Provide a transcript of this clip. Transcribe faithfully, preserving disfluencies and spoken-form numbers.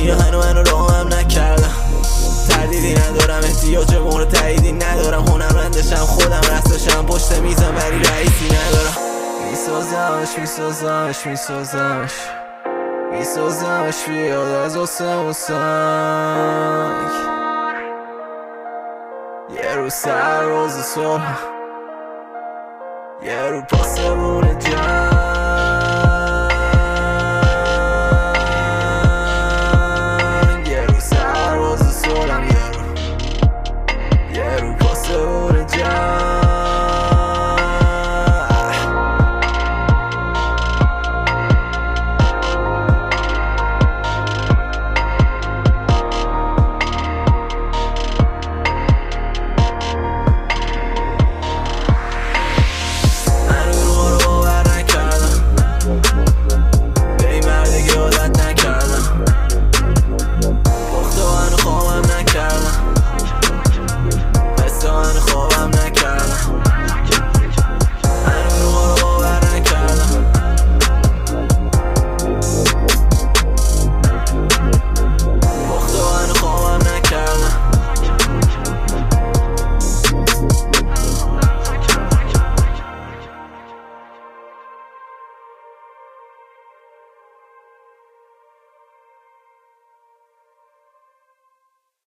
اینا هنو منو رو هم نکردم، تردیدی ندارم، احتیاج مورد تاییدی ندارم، هنرمندشم خودم، رستشم پشت میزم ولی رئیسی ندارم. میسازمش میسازمش میسازمش میسازمش بیاد از آسمون سنگ، یه رو سر روز صلح، یه رو پاسمون جنگ.